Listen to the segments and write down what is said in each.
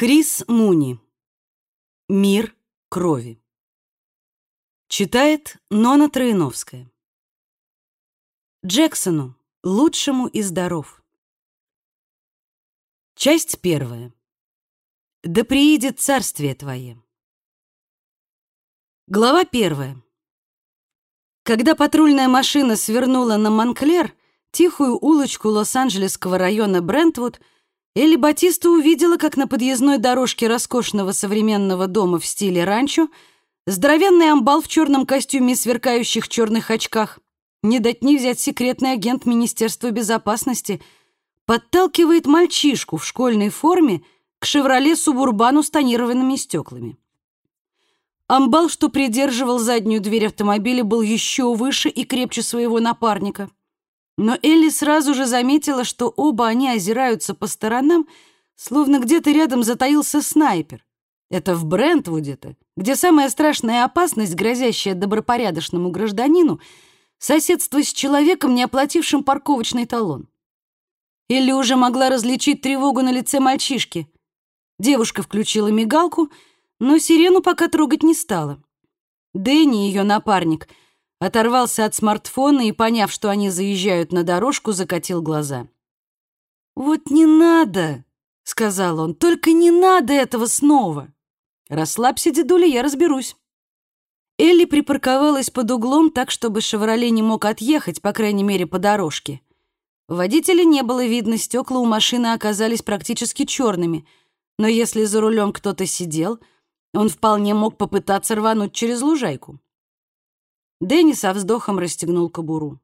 Крис Муни. «Мир крови». Читает Нона Троиновская. Джексону, лучшему из даров. Часть первая. Да приидет царствие твое. Глава первая. Когда патрульная машина свернула на Монклер, тихую улочку лос-анджелесского района Брентвуд, Элли Батиста увидела, как на подъездной дорожке роскошного современного дома в стиле ранчо здоровенный амбал в черном костюме и сверкающих черных очках, не дать не взять секретный агент Министерства безопасности, подталкивает мальчишку в школьной форме к «Шевроле Субурбану» с тонированными стеклами. Амбал, что придерживал заднюю дверь автомобиля, был еще выше и крепче своего напарника. Но Элли сразу же заметила, что оба они озираются по сторонам, словно где-то рядом затаился снайпер. Это в Брентвуде-то, где самая страшная опасность, грозящая добропорядочному гражданину, соседство с человеком, не оплатившим парковочный талон. Элли уже могла различить тревогу на лице мальчишки. Девушка включила мигалку, но сирену пока трогать не стала. Дэнни, ее напарник, оторвался от смартфона и, поняв, что они заезжают на дорожку, закатил глаза. «Вот не надо», — сказал он, — «только не надо этого снова». «Расслабься, дедуля, я разберусь». Элли припарковалась под углом так, чтобы «Шевроле» не мог отъехать, по крайней мере, по дорожке. Водителя не было видно, стекла у машины оказались практически черными, но если за рулем кто-то сидел, он вполне мог попытаться рвануть через лужайку. Дэнни со вздохом расстегнул кобуру.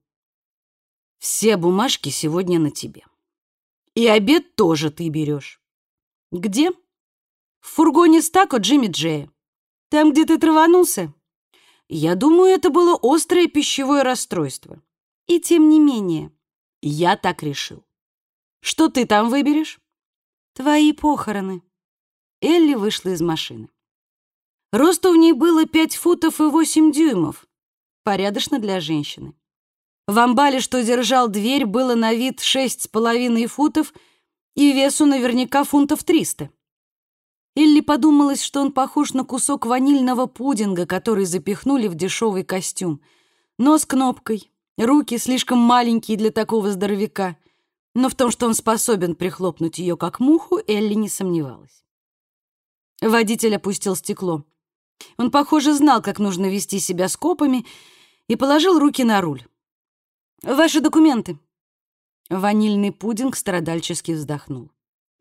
«Все бумажки сегодня на тебе. И обед тоже ты берешь». «Где?» «В фургоне с тако Джимми Джея. Там, где ты траванулся?» «Я думаю, это было острое пищевое расстройство. И тем не менее, я так решил. Что ты там выберешь?» «Твои похороны». Элли вышла из машины. Росту в ней было 5 футов и 8 дюймов. Порядочно для женщины. В амбале, что держал дверь, было на вид 6,5 футов и весу наверняка фунтов 300. Элли подумалось, что он похож на кусок ванильного пудинга, который запихнули в дешевый костюм. Нос кнопкой, руки слишком маленькие для такого здоровяка. Но в том, что он способен прихлопнуть ее как муху, Элли не сомневалась. Водитель опустил стекло. Он, похоже, знал, как нужно вести себя с копами, и положил руки на руль. «Ваши документы». Ванильный пудинг страдальчески вздохнул.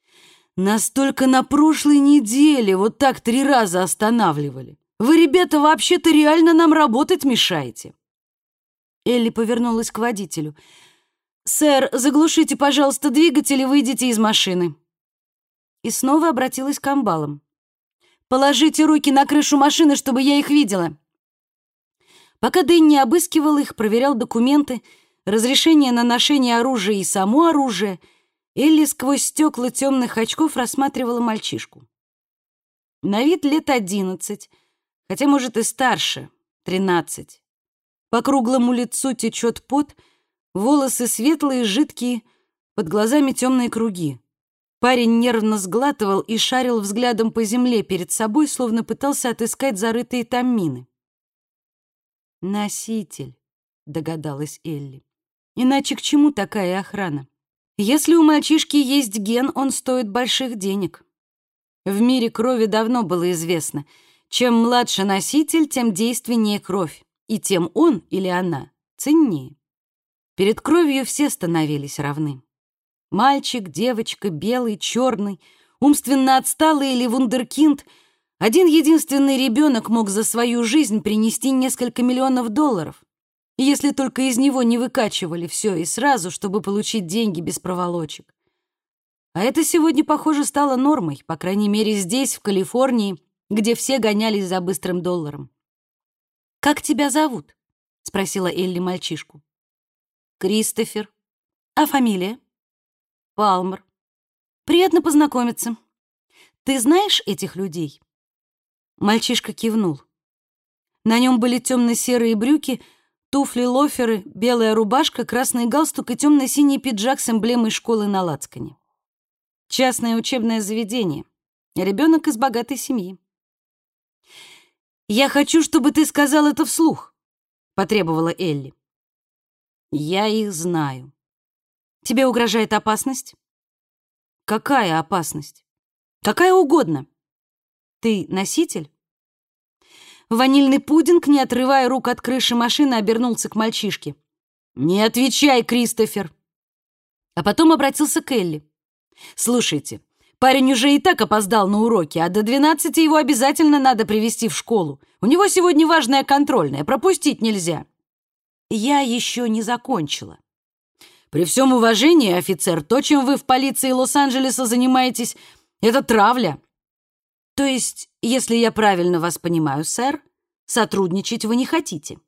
«Нас только на прошлой неделе вот так 3 раза останавливали. Вы, ребята, вообще-то реально нам работать мешаете». Элли повернулась к водителю. «Сэр, заглушите, пожалуйста, двигатель и выйдите из машины». И снова обратилась к амбалам. «Положите руки на крышу машины, чтобы я их видела». Пока Дэнни обыскивал их, проверял документы, разрешение на ношение оружия и само оружие, Элли сквозь стекла темных очков рассматривала мальчишку. На вид лет 11, хотя, может, и старше, 13. По круглому лицу течет пот, волосы светлые, жидкие, под глазами темные круги. Парень нервно сглатывал и шарил взглядом по земле перед собой, словно пытался отыскать зарытые там мины. «Носитель», — догадалась Элли. «Иначе к чему такая охрана? Если у мальчишки есть ген, он стоит больших денег». В мире крови давно было известно, чем младше носитель, тем действеннее кровь, и тем он или она ценнее. Перед кровью все становились равны. Мальчик, девочка, белый, черный, умственно отсталый или вундеркинд — один единственный ребенок мог за свою жизнь принести несколько миллионов долларов, если только из него не выкачивали все и сразу, чтобы получить деньги без проволочек. А это сегодня, похоже, стало нормой, по крайней мере здесь, в Калифорнии, где все гонялись за быстрым долларом. «Как тебя зовут?» — спросила Элли мальчишку. «Кристофер». «А фамилия?» «Палмер». «Приятно познакомиться. Ты знаешь этих людей?» Мальчишка кивнул. На нем были темно-серые брюки, туфли-лоферы, белая рубашка, красный галстук и темно-синий пиджак с эмблемой школы на лацкане. Частное учебное заведение. Ребенок из богатой семьи. «Я хочу, чтобы ты сказал это вслух», — потребовала Элли. «Я их знаю». «Тебе угрожает опасность?» «Какая опасность?» «Какая угодно». «Ты носитель?» Ванильный пудинг, не отрывая рук от крыши машины, обернулся к мальчишке. «Не отвечай, Кристофер!» А потом обратился к Элли. «Слушайте, парень уже и так опоздал на уроки, а до 12 его обязательно надо привести в школу. У него сегодня важная контрольная, пропустить нельзя». «Я еще не закончила». «При всем уважении, офицер, то, чем вы в полиции Лос-Анджелеса занимаетесь, это травля». «То есть, если я правильно вас понимаю, сэр, сотрудничать вы не хотите?»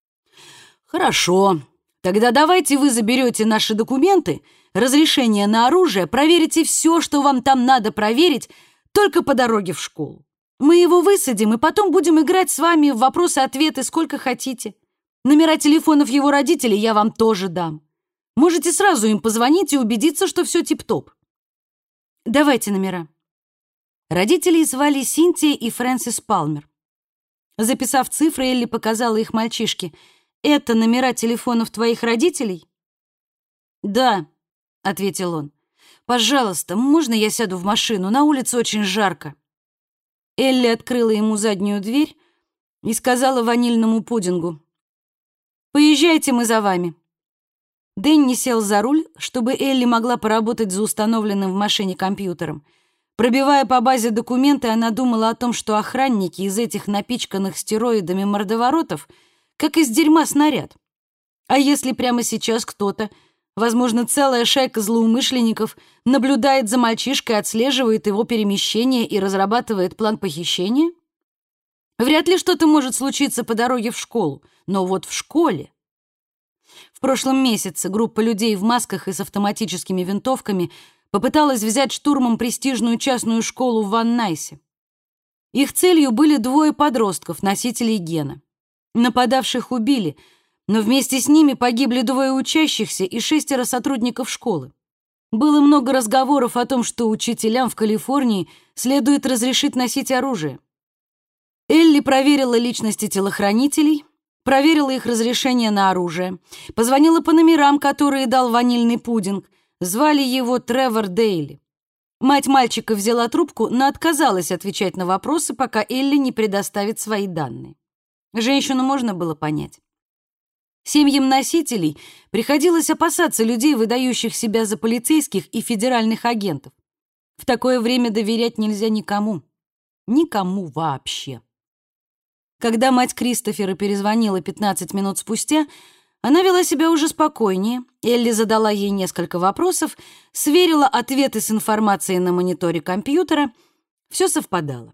«Хорошо. Тогда давайте вы заберете наши документы, разрешение на оружие, проверите все, что вам там надо проверить, только по дороге в школу. Мы его высадим, и потом будем играть с вами в вопросы-ответы сколько хотите. Номера телефонов его родителей я вам тоже дам. Можете сразу им позвонить и убедиться, что все тип-топ». «Давайте номера». Родителей звали Синтия и Фрэнсис Палмер. Записав цифры, Элли показала их мальчишке. «Это номера телефонов твоих родителей?» «Да», — ответил он. «Пожалуйста, можно я сяду в машину? На улице очень жарко». Элли открыла ему заднюю дверь и сказала ванильному пудингу: «Поезжайте, мы за вами». Дэнни сел за руль, чтобы Элли могла поработать за установленным в машине компьютером. Пробивая по базе документы, она думала о том, что охранники из этих напичканных стероидами мордоворотов как из дерьма снаряд. А если прямо сейчас кто-то, возможно, целая шайка злоумышленников, наблюдает за мальчишкой, отслеживает его перемещение и разрабатывает план похищения? Вряд ли что-то может случиться по дороге в школу, но вот в школе. В прошлом месяце группа людей в масках и с автоматическими винтовками попыталась взять штурмом престижную частную школу в Ван Найсе. Их целью были 2 подростков, носителей гена. Нападавших убили, но вместе с ними погибли 2 учащихся и 6 сотрудников школы. Было много разговоров о том, что учителям в Калифорнии следует разрешить носить оружие. Элли проверила личности телохранителей, проверила их разрешение на оружие, позвонила по номерам, которые дал ванильный пудинг. Звали его Тревор Дейли. Мать мальчика взяла трубку, но отказалась отвечать на вопросы, пока Элли не предоставит свои данные. Женщину можно было понять. Семьям носителей приходилось опасаться людей, выдающих себя за полицейских и федеральных агентов. В такое время доверять нельзя никому. Никому вообще. Когда мать Кристофера перезвонила 15 минут спустя, она вела себя уже спокойнее. Элли задала ей несколько вопросов, сверила ответы с информацией на мониторе компьютера. Все совпадало.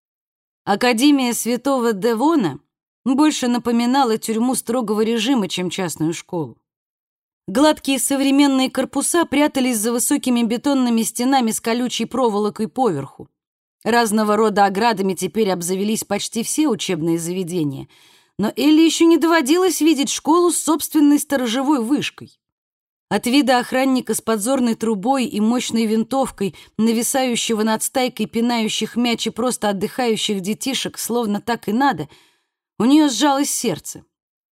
Академия Святого Девона больше напоминала тюрьму строгого режима, чем частную школу. Гладкие современные корпуса прятались за высокими бетонными стенами с колючей проволокой поверху. Разного рода оградами теперь обзавелись почти все учебные заведения — но Элли еще не доводилось видеть школу с собственной сторожевой вышкой. От вида охранника с подзорной трубой и мощной винтовкой, нависающего над стайкой пинающих мяч и просто отдыхающих детишек, словно так и надо, у нее сжалось сердце.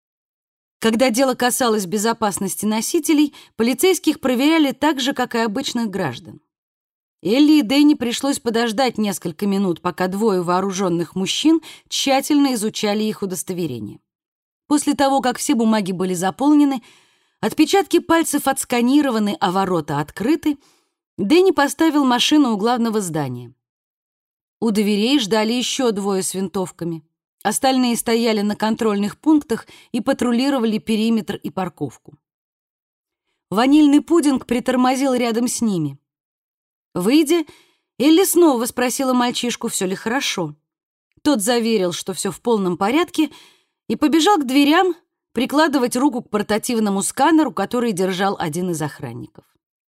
Когда дело касалось безопасности носителей, полицейских проверяли так же, как и обычных граждан. Элли и Дэнни пришлось подождать несколько минут, пока 2 вооруженных мужчин тщательно изучали их удостоверения. После того, как все бумаги были заполнены, отпечатки пальцев отсканированы, а ворота открыты, Дэнни поставил машину у главного здания. У дверей ждали еще 2 с винтовками. Остальные стояли на контрольных пунктах и патрулировали периметр и парковку. Ванильный пудинг притормозил рядом с ними. Выйдя, Элли снова спросила мальчишку, все ли хорошо. Тот заверил, что все в полном порядке, и побежал к дверям прикладывать руку к портативному сканеру, который держал один из охранников.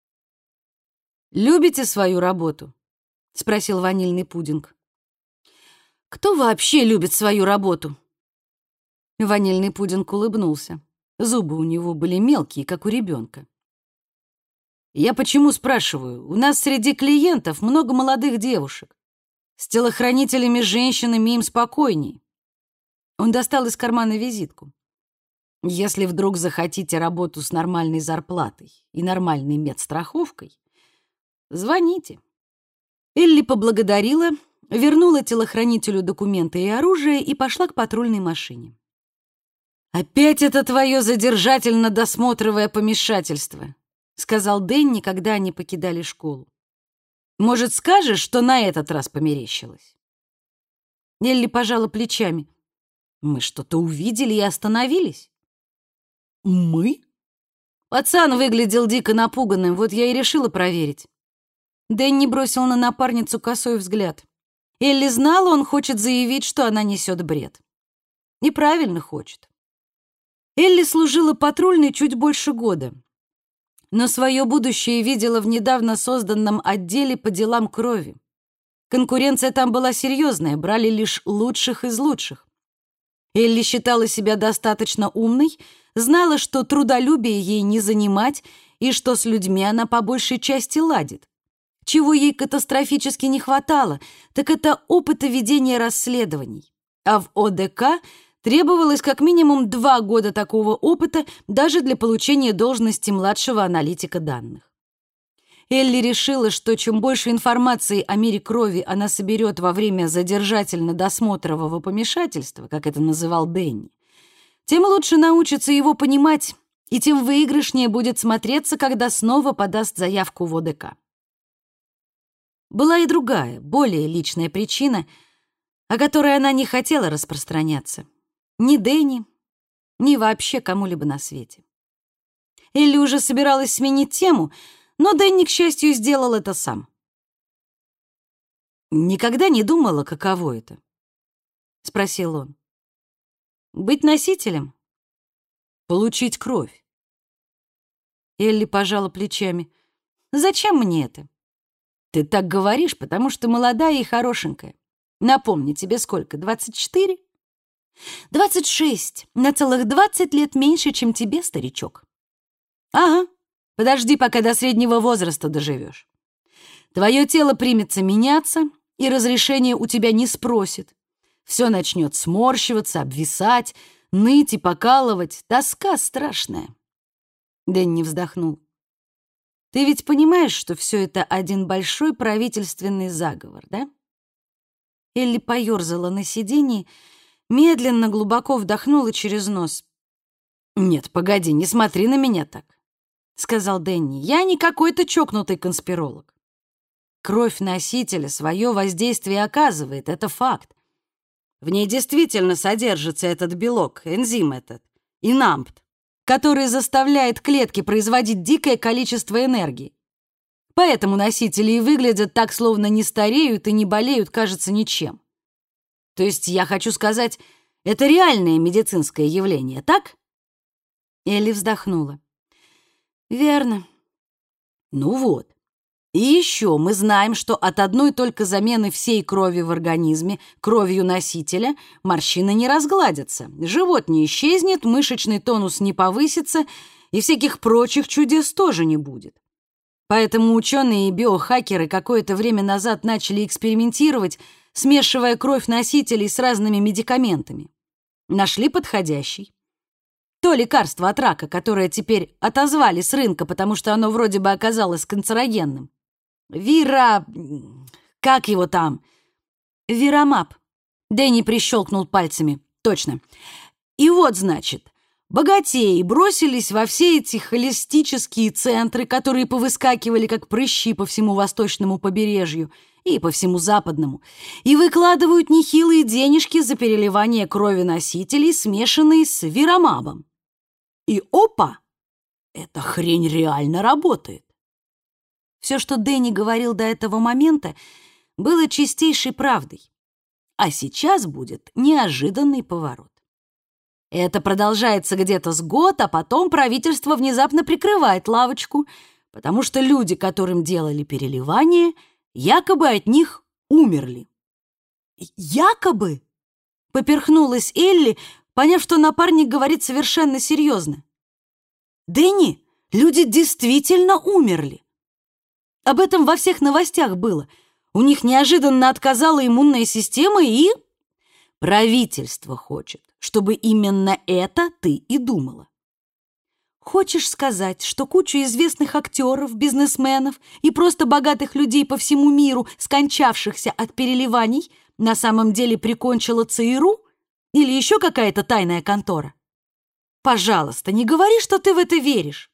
«Любите свою работу?» — спросил ванильный пудинг. «Кто вообще любит свою работу?» Ванильный пудинг улыбнулся. Зубы у него были мелкие, как у ребенка. «Я почему спрашиваю? У нас среди клиентов много молодых девушек. С телохранителями-женщинами им спокойней. Он достал из кармана визитку. Если вдруг захотите работу с нормальной зарплатой и нормальной медстраховкой, звоните. Элли поблагодарила, вернула телохранителю документы и оружие и пошла к патрульной машине. «Опять это твое задержательно-досмотровое помешательство», — сказал Дэнни, когда они покидали школу. «Может, скажешь, что на этот раз померещилось?» Элли пожала плечами. «Мы что-то увидели и остановились». «Мы?» Пацан выглядел дико напуганным, вот я и решила проверить. Дэнни бросил на напарницу косой взгляд. Элли знала, он хочет заявить, что она несет бред. И правильно хочет. Элли служила патрульной чуть больше года, но свое будущее видела в недавно созданном отделе по делам крови. Конкуренция там была серьезная, брали лишь лучших из лучших. Элли считала себя достаточно умной, знала, что трудолюбие ей не занимать и что с людьми она по большей части ладит. Чего ей катастрофически не хватало, так это опыта ведения расследований. А в ОДК требовалось как минимум 2 года такого опыта даже для получения должности младшего аналитика данных. Элли решила, что чем больше информации о мире крови она соберет во время задержательно-досмотрового помешательства, как это называл Дэнни, тем лучше научится его понимать, и тем выигрышнее будет смотреться, когда снова подаст заявку в ОДК. Была и другая, более личная причина, о которой она не хотела распространяться. Ни Дэнни, ни вообще кому-либо на свете. Элли уже собиралась сменить тему, но Дэнни, к счастью, сделал это сам. «Никогда не думала, каково это?» — спросил он. «Быть носителем? Получить кровь?» Элли пожала плечами. «Зачем мне это?» «Ты так говоришь, потому что молодая и хорошенькая. Напомни, тебе сколько, 24?» 26, на целых 20 лет меньше, чем тебе, старичок. Ага, подожди, пока до среднего возраста доживешь. Твое тело примется меняться, и разрешение у тебя не спросит. Все начнет сморщиваться, обвисать, ныть и покалывать. Тоска страшная. Дэнни вздохнул. Ты ведь понимаешь, что все это один большой правительственный заговор, да? Элли поёрзала на сиденье, медленно, глубоко вдохнула через нос. «Нет, погоди, не смотри на меня так», — сказал Дэнни. «Я не какой-то чокнутый конспиролог. Кровь носителя свое воздействие оказывает, это факт. В ней действительно содержится этот белок, энзим этот, инампт, который заставляет клетки производить дикое количество энергии. Поэтому носители и выглядят так, словно не стареют и не болеют, кажется, ничем. То есть, я хочу сказать, это реальное медицинское явление, так?» Элли вздохнула. «Верно». «Ну вот. И еще мы знаем, что от одной только замены всей крови в организме кровью носителя морщины не разгладятся, живот не исчезнет, мышечный тонус не повысится и всяких прочих чудес тоже не будет. Поэтому ученые и биохакеры какое-то время назад начали экспериментировать, смешивая кровь носителей с разными медикаментами. Нашли подходящий. То лекарство от рака, которое теперь отозвали с рынка, потому что оно вроде бы оказалось канцерогенным. Как его там? Виромаб. Дэнни прищелкнул пальцами. Точно. И вот, значит, богатеи бросились во все эти холистические центры, которые повыскакивали как прыщи по всему восточному побережью и по всему западному, и выкладывают нехилые денежки за переливание крови носителей, смешанные с виромабом. И опа! Эта хрень реально работает. Все, что Дэнни говорил до этого момента, было чистейшей правдой. А сейчас будет неожиданный поворот. Это продолжается где-то с год, а потом правительство внезапно прикрывает лавочку, потому что люди, которым делали переливание, якобы от них умерли. «Якобы?» — поперхнулась Элли, поняв, что напарник говорит совершенно серьезно. «Дэнни, люди действительно умерли. Об этом во всех новостях было. У них неожиданно отказала иммунная система, и правительство хочет, чтобы именно это ты и думала. Хочешь сказать, что кучу известных актеров, бизнесменов и просто богатых людей по всему миру, скончавшихся от переливаний, на самом деле прикончила ЦРУ или еще какая-то тайная контора? Пожалуйста, не говори, что ты в это веришь.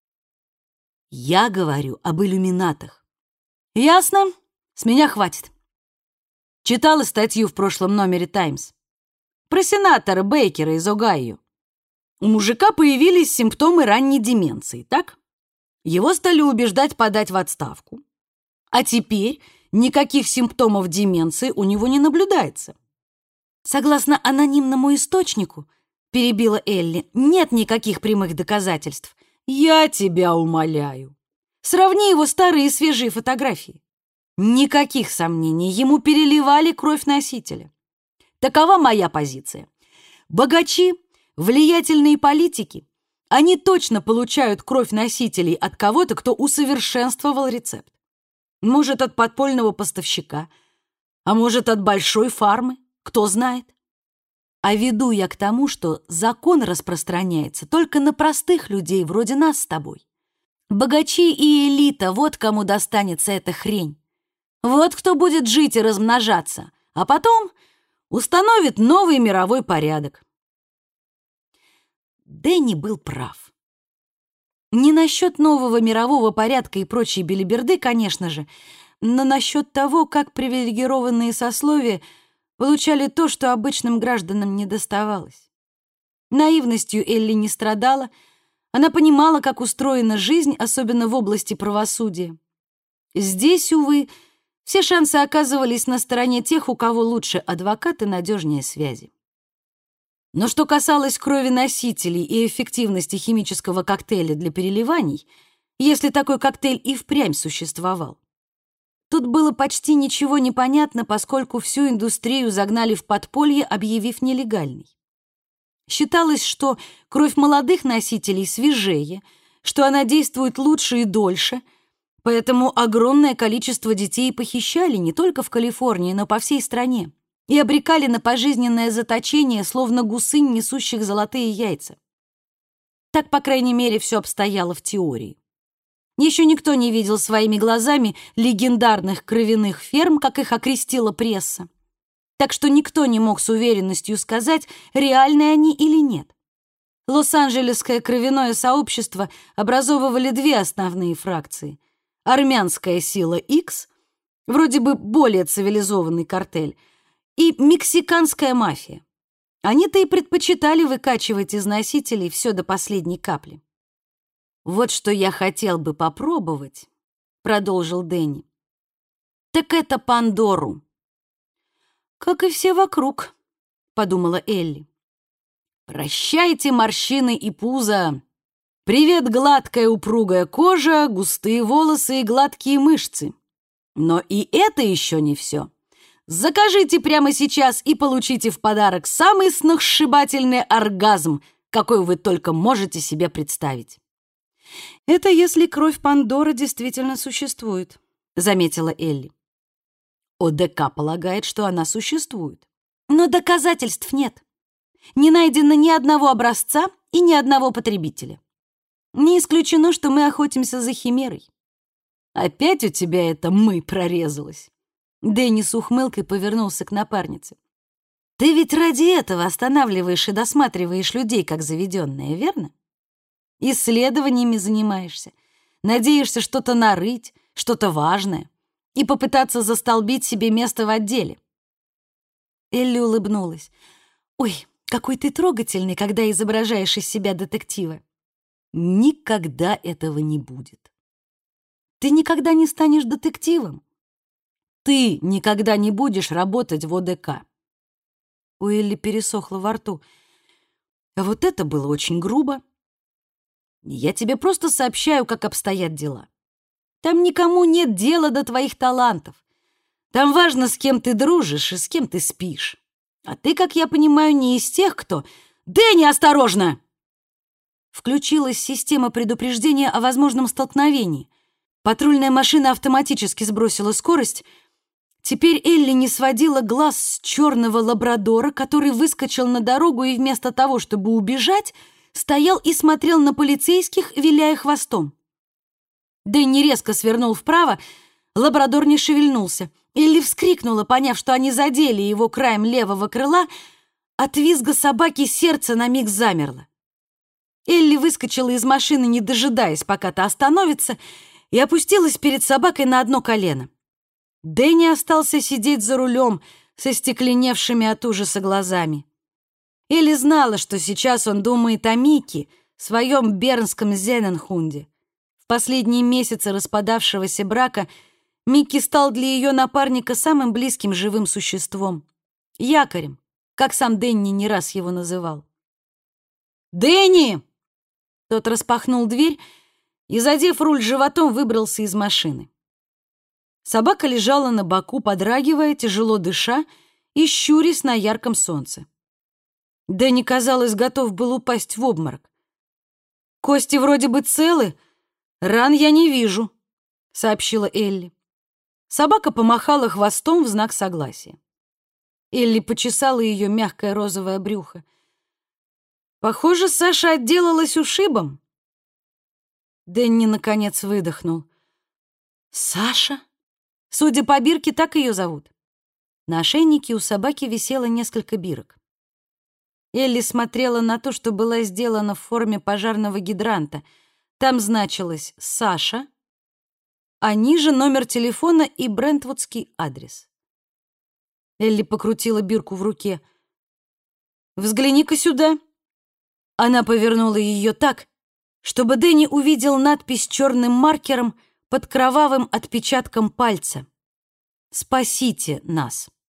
Я говорю об иллюминатах. Ясно? С меня хватит. Читала статью в прошлом номере «Таймс» про сенатора Бейкера из Огайо. У мужика появились симптомы ранней деменции, так? Его стали убеждать подать в отставку. А теперь никаких симптомов деменции у него не наблюдается. Согласно анонимному источнику, перебила Элли, нет никаких прямых доказательств. Я тебя умоляю. Сравни его старые и свежие фотографии. Никаких сомнений, ему переливали кровь носителя. Такова моя позиция. Богачи, влиятельные политики, они точно получают кровь носителей от кого-то, кто усовершенствовал рецепт. Может, от подпольного поставщика, а может, от большой фармы, кто знает. А веду я к тому, что закон распространяется только на простых людей, вроде нас с тобой. Богачи и элита, вот кому достанется эта хрень. Вот кто будет жить и размножаться, а потом установит новый мировой порядок. Дэнни был прав. Не насчет нового мирового порядка и прочей белиберды, конечно же, но насчет того, как привилегированные сословия получали то, что обычным гражданам не доставалось. Наивностью Элли не страдала, она понимала, как устроена жизнь, особенно в области правосудия. Здесь, увы, все шансы оказывались на стороне тех, у кого лучше адвокат и надежнее связи. Но что касалось крови носителей и эффективности химического коктейля для переливаний, если такой коктейль и впрямь существовал, тут было почти ничего не понятно, поскольку всю индустрию загнали в подполье, объявив нелегальной. Считалось, что кровь молодых носителей свежее, что она действует лучше и дольше, поэтому огромное количество детей похищали не только в Калифорнии, но по всей стране и обрекали на пожизненное заточение, словно гусынь, несущих золотые яйца. Так, по крайней мере, все обстояло в теории. Еще никто не видел своими глазами легендарных кровяных ферм, как их окрестила пресса. Так что никто не мог с уверенностью сказать, реальны они или нет. Лос-Анджелесское кровяное сообщество образовывали две основные фракции. Армянская сила X, вроде бы более цивилизованный картель, и мексиканская мафия. Они-то и предпочитали выкачивать из носителей все до последней капли. «Вот что я хотел бы попробовать», — продолжил Дэнни, — «так это Пандору». «Как и все вокруг», — подумала Элли. «Прощайте морщины и пузо. Привет, гладкая упругая кожа, густые волосы и гладкие мышцы. Но и это еще не все. Закажите прямо сейчас и получите в подарок самый сногсшибательный оргазм, какой вы только можете себе представить». «Это если кровь Пандоры действительно существует», — заметила Элли. ОДК полагает, что она существует. Но доказательств нет. Не найдено ни одного образца и ни одного потребителя. Не исключено, что мы охотимся за химерой. Опять у тебя это «мы» прорезалось. Дэнни с ухмылкой повернулся к напарнице. Ты ведь ради этого останавливаешь и досматриваешь людей, как заведенные, верно? Исследованиями занимаешься, надеешься что-то нарыть, что-то важное, и попытаться застолбить себе место в отделе. Элли улыбнулась. «Ой, какой ты трогательный, когда изображаешь из себя детектива». «Никогда этого не будет. Ты никогда не станешь детективом. Ты никогда не будешь работать в ОДК». У Элли пересохло во рту. А вот это было очень грубо. Я тебе просто сообщаю, как обстоят дела. Там никому нет дела до твоих талантов. Там важно, с кем ты дружишь и с кем ты спишь. А ты, как я понимаю, не из тех, кто... «Дэнни, осторожно!» Включилась система предупреждения о возможном столкновении. Патрульная машина автоматически сбросила скорость, Теперь Элли не сводила глаз с черного лабрадора, который выскочил на дорогу и вместо того, чтобы убежать, стоял и смотрел на полицейских, виляя хвостом. Дэнни резко свернул вправо, лабрадор не шевельнулся. Элли вскрикнула, поняв, что они задели его краем левого крыла. От визга собаки сердце на миг замерло. Элли выскочила из машины, не дожидаясь, пока та остановится, и опустилась перед собакой на одно колено. Дэнни остался сидеть за рулем со стекленевшими от ужаса глазами. Элли знала, что сейчас он думает о Микки, своем бернском зененхунде. В последние месяцы распадавшегося брака Микки стал для ее напарника самым близким живым существом. Якорем, как сам Дэнни не раз его называл. «Дэнни!» Тот распахнул дверь и, задев руль животом, выбрался из машины. Собака лежала на боку, подрагивая, тяжело дыша и щурясь на ярком солнце. Дэнни, казалось, готов был упасть в обморок. «Кости вроде бы целы, ран я не вижу», — сообщила Элли. Собака помахала хвостом в знак согласия. Элли почесала ее мягкое розовое брюхо. «Похоже, Саша отделалась ушибом». Дэнни, наконец, выдохнул. «Саша?» Судя по бирке, так ее зовут. На ошейнике у собаки висело несколько бирок. Элли смотрела на то, что была сделана в форме пожарного гидранта. Там значилось «Саша», а ниже номер телефона и брентвудский адрес. Элли покрутила бирку в руке. «Взгляни-ка сюда». Она повернула ее так, чтобы Дэнни увидел надпись черным маркером под кровавым отпечатком пальца. «Спасите нас».